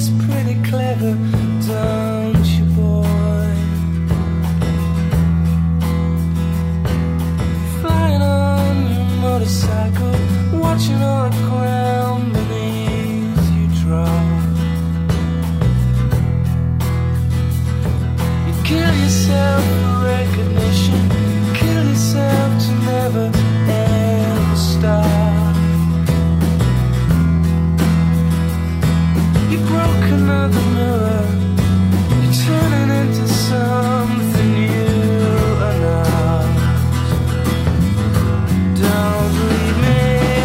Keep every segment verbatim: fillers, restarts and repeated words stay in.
that's pretty clever, don't you, boy? Flying on your motorcycle, watching all the ground beneath you drop. You kill yourself for recognition, kill yourself to never ever stop. You broke another mirror, you're turning into something you are not. Don't leave me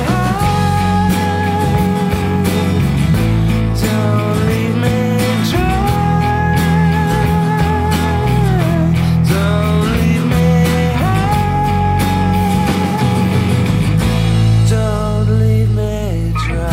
high, don't leave me dry, don't leave me high, don't leave me dry.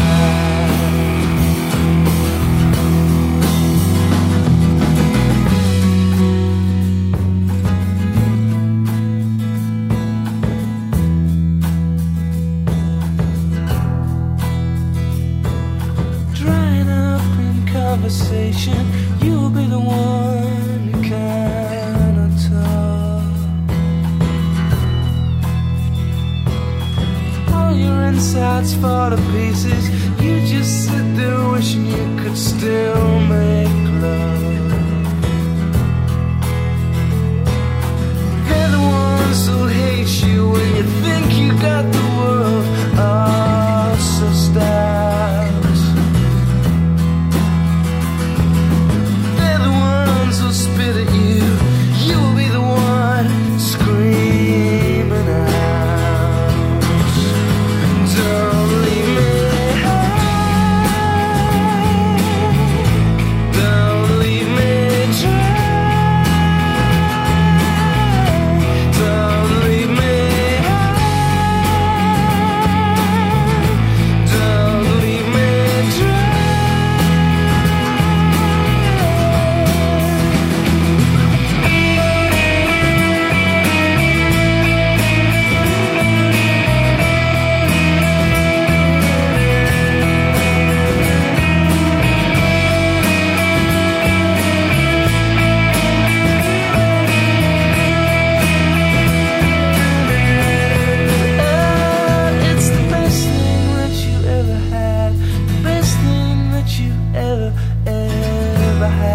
Drying up in conversation, you'll be the one who cannot talk. All your insides fall to pieces, you just sit there wishing you could still make love. They're the ones who hate you when you think you got the world all so stacked. They're the ones who spit at you, you'll be the one screaming out. Don't leave me high, don't leave me dry, don't leave me high, don't leave me dry. It's the best thing that you ever had, the best thing that you ever, ever had.